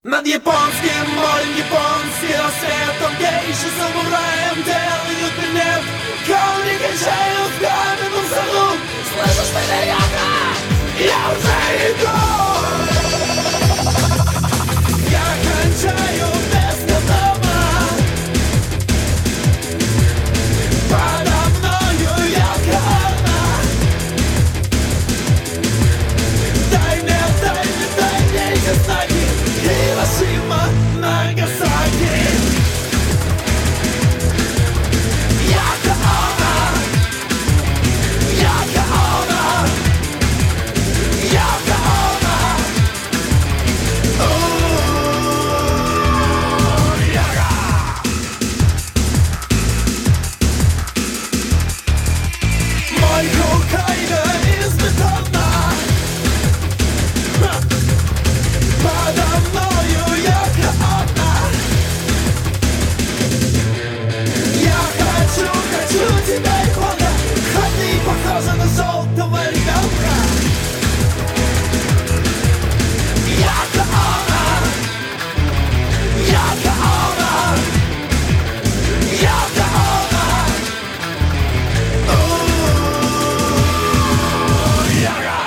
Над японским морем японский рассвет, он гейши самураем делают минет. Камни качают в каменном саду. Слышишь меня, Яка? Я уже иду. Я кончаю вместо дома. Подо мною Йокохама. Дай мне эти знаки. Хиросима, Нагасаки. Йокохама, Йокохама, Йокохама. Йока. Мой Хоккайдо из бетона. Подо мною Йокохама. Я хочу тебя, Япона. Ходы похожи на желтого ребенка. Йокохама, Йокохама, Йокохама. Йока.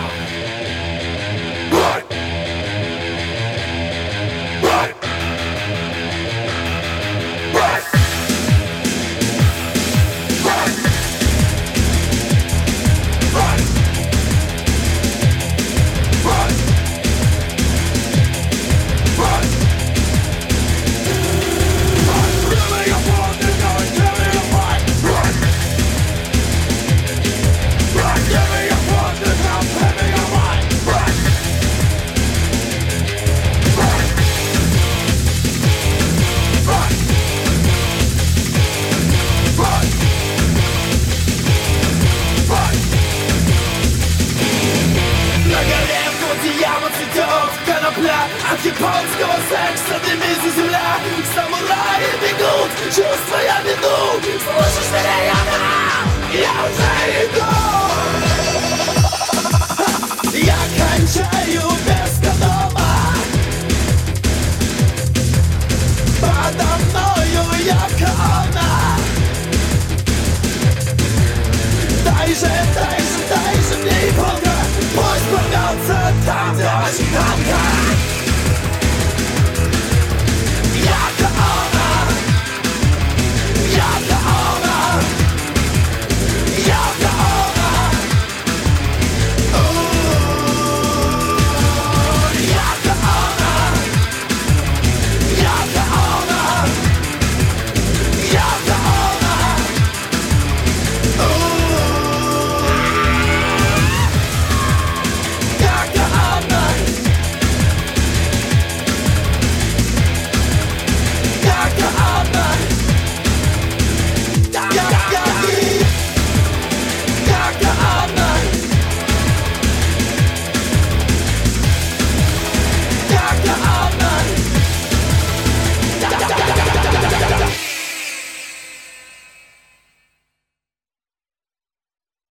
От японского секса дымится земля. Самураи бегут, чувствуя беду. Слышишь меня, Яна? Я уже иду.